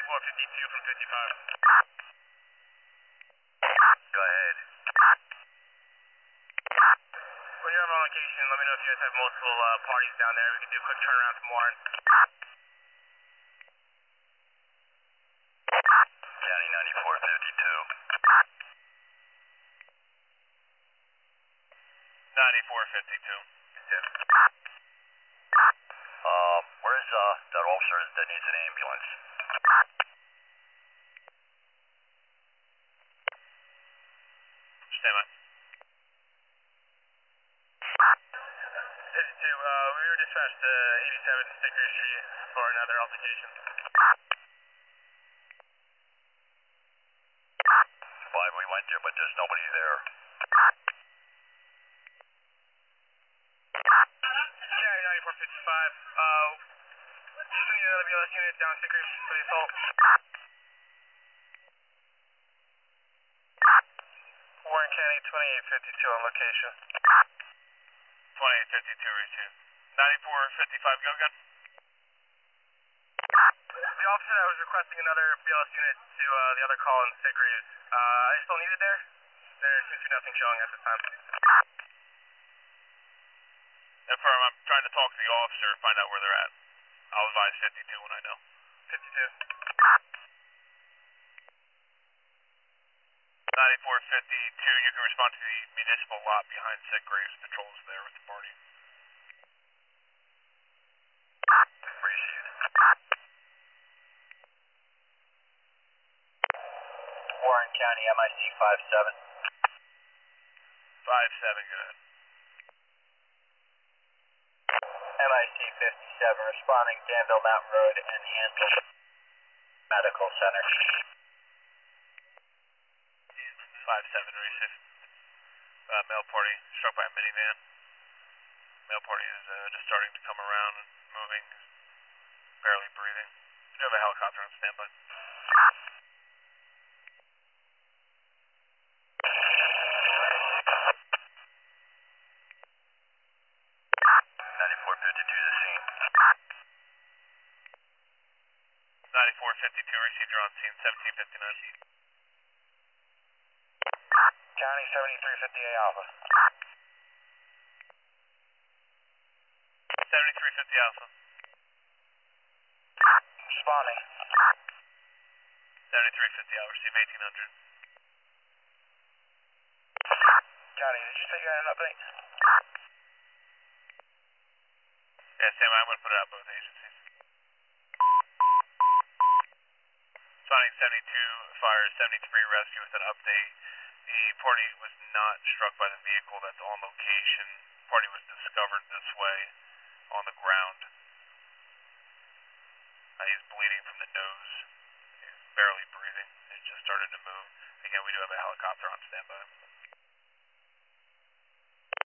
9452 from 55. Go ahead. When you're on location, let me know if you guys have multiple parties down there. We can do a quick turnaround from Warren. County 9452. 9452. Yeah. Where's that officer that needs an ambulance? Stand by. 52, we were dispatched to 87 Stickery Street for another altercation. 5, we went there, but there's nobody there. County 9455, just need another BLS unit down Stickery for the assault. Warren County 2852 on location. 2852, receive. 9455, go again. The officer that was requesting another BLS unit to the other call in Stickery, are you still needed there? There seems to be nothing showing at this time. Affirm, I'm trying to talk to the officer and find out where they're at. I'll advise 52 when I know. 52. 9452, you can respond to the municipal lot behind Sick Graves. Patrol's there with the party. Received. Warren County, MIC 57. 57, go ahead. MIC 57, responding Danville Mountain Road and Hansel Medical Center. 57, receive. Male party struck by a minivan. Male party is just starting to come around and moving, barely breathing. We do have a helicopter on standby. 9452 is the scene. 9452, received, you're on scene, 1759. County 7350A Alpha. 7350 Alpha. Responding. 7350, I'll receive 1800. County, did you say you had an update? Yeah, Sam, I'm going to put it out both agencies. Responding 72, fire 73 rescue with an update. The party was not struck by the vehicle that's on location. The party was discovered this way on the ground. He's bleeding from the nose. He's barely breathing. He just started to move. Again, we do have a helicopter on standby.